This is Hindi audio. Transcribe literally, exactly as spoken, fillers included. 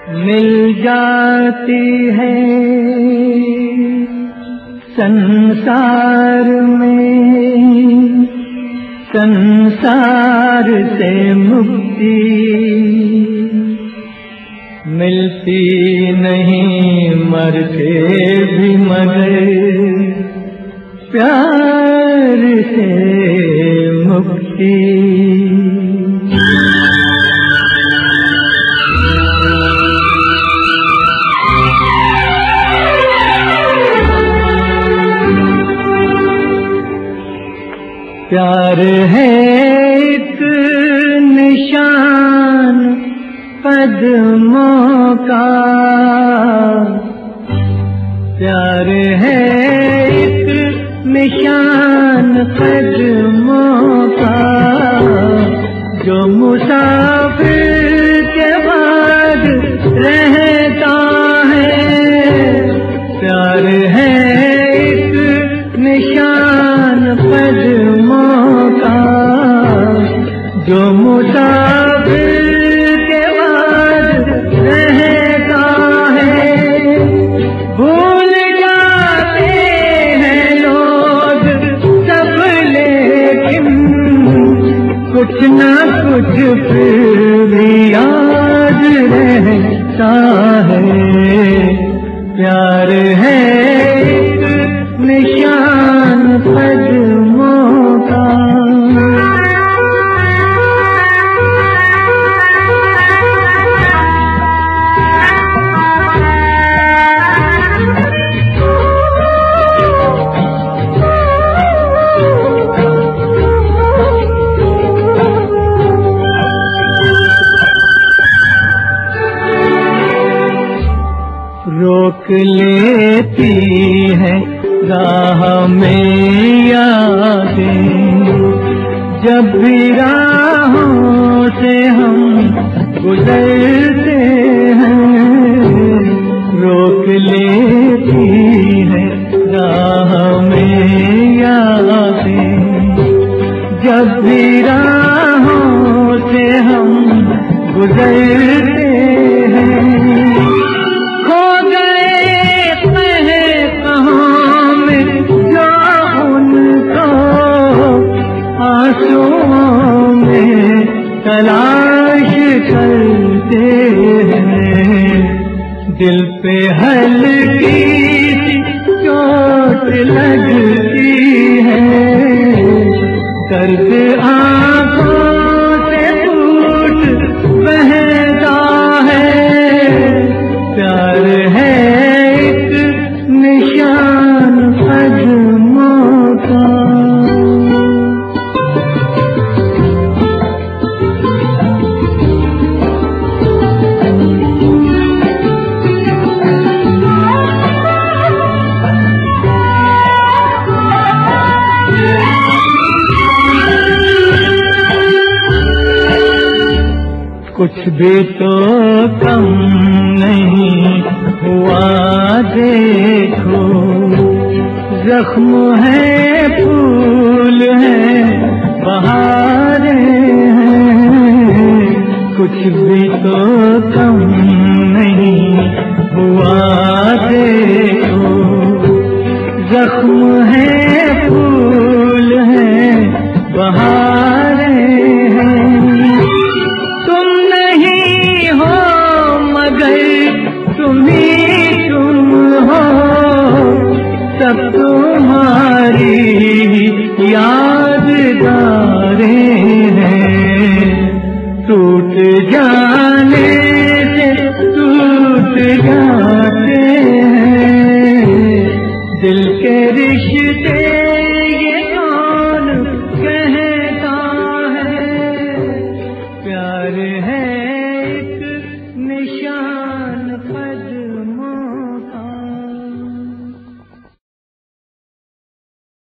मिल जाती है संसार में, संसार से मुक्ति मिलती नहीं मरते भी मगर प्यार से मुक्ति। प्यार है एक निशान कदमों का, प्यार है एक निशान कदमों का, जो मुसाफिर के बाद रहता है। प्यार है एक निशान कदमों का, जो मुसाफिर के बाद रहता है। भूल जाते हैं लोग सब लेकिन कुछ न कुछ फिर भी याद रहता है। प्यार है एक निशान कदमों का। रोक लेती है राह में यादें, जब भी राहों से हम गुजरते हैं। रोक लेती है राह में यादें, जब भी राहों से हम गुजरते हैं। आंसुओं में तलाश करते हैं, दिल पे हल्की सी चोट लगती है। दर्द आंखों से फूट बहता है। प्यार है एक निशान कदमों का। कुछ भी तो कम नहीं हुआ देखो, जख्म है फूल है बहारें हैं। कुछ भी तो कम नहीं हुआ देखो, जख्म है फूल है बहारें हैं। तुम्ही तुम हो, सब तुम्हारी यादगारें हैं। टूट जाने से टूट जाते हैं दिल के रिश्ते।